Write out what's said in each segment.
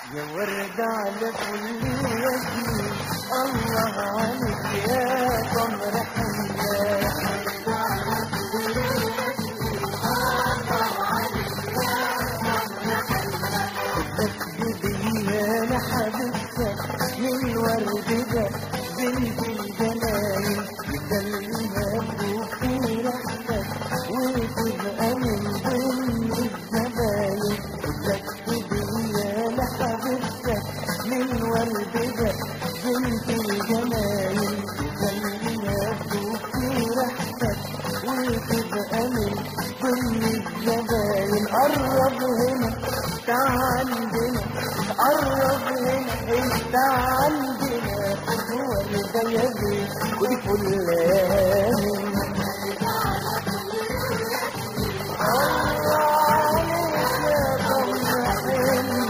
يا ورد على كل ياسمين، الله عليك يا قمر حنان. بيها لحبيبتك من ورد ده بنت الجمال، يدلها بوفي ريحتك وتبقى من ضمن الزباين. بيها لحبيبتك من ورد ده بنت الجمال، يدلها بوفي ريحتك وتبقى من ضمن الزباين. قرب هنا تعال عندنا، قرب هنا انت عندنا، هو اللي جاي بيك ودي فلان. الله عليك يا قمر حلو،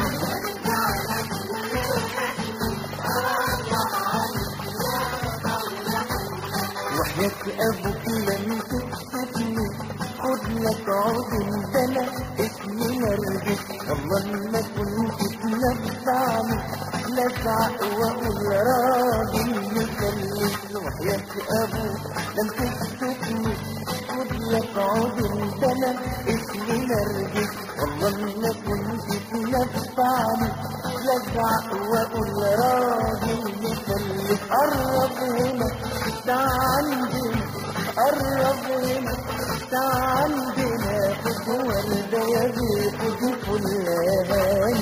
وحياة ابوك لم تكتبني خد لك عود البلا اسمي نرجس. والله ما كنت تنفعني لسعق واقول راجل مكلف. وحياة ابوك لم تكتبني خد لك عود البلا اسمي نرجس. والله ما كنت تنفعني لسعق واقول راجل مكلف. قرب هنا تعال عندنا، قرب هنا تعال عندنا، خد وردة يا بيت خد فلان.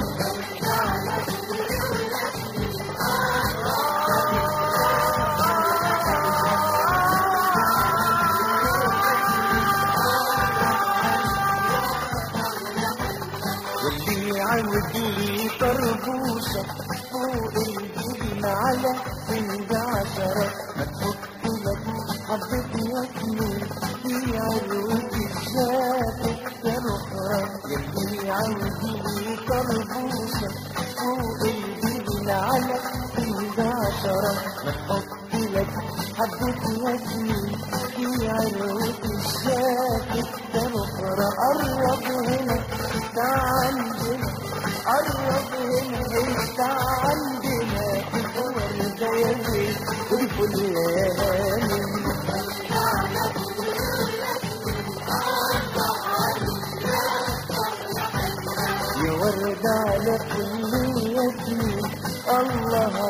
واللي عندي طربوشة فوق الجبين على سند عشرة، ما تحط لك حبة ياسمين في عروق الشافك كالأخرى. يلي عندي طربوشة فوق الجبين على سند عشرة، ما تحط لك حبة ياسمين في عروق الشافك كالأخرى. قرب هنا تعال عندنا، قرب هنا انت عندنا، في وردة يا بيت ودي فلان. يا وردة على كل ياسمين، الله